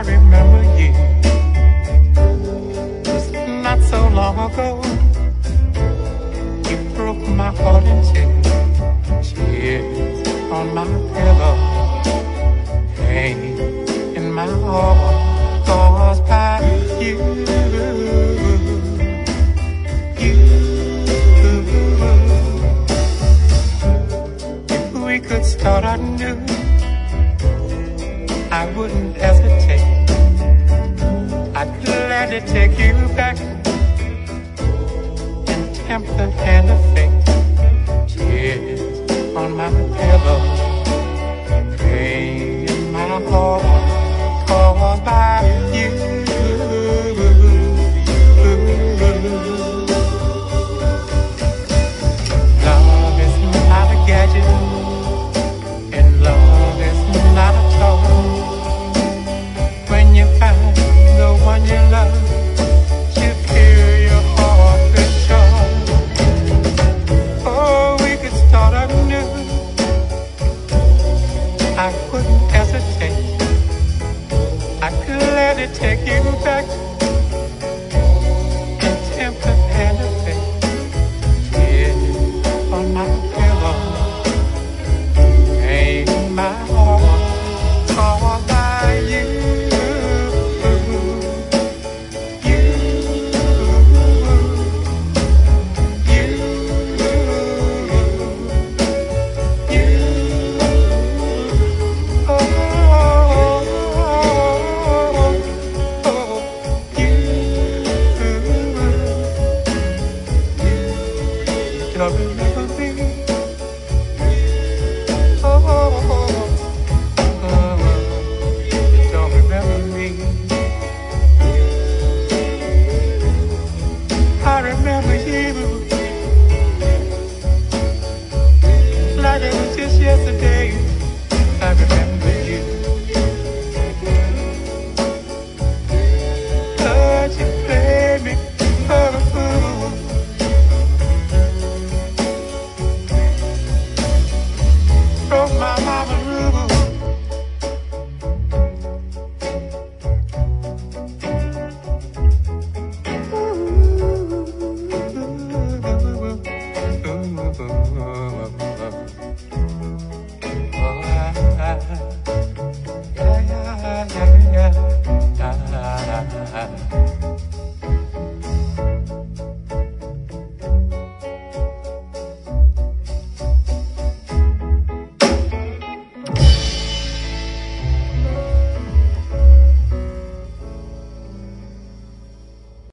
remember you. Just not so long ago, you broke my heart in two. Tears on my pillow, pain in my heart caused by you. If we could start anew, I wouldn't hesitate. I'd gladly take you back and tempt the hand of fate. Tears on my pillow, pain in my heart.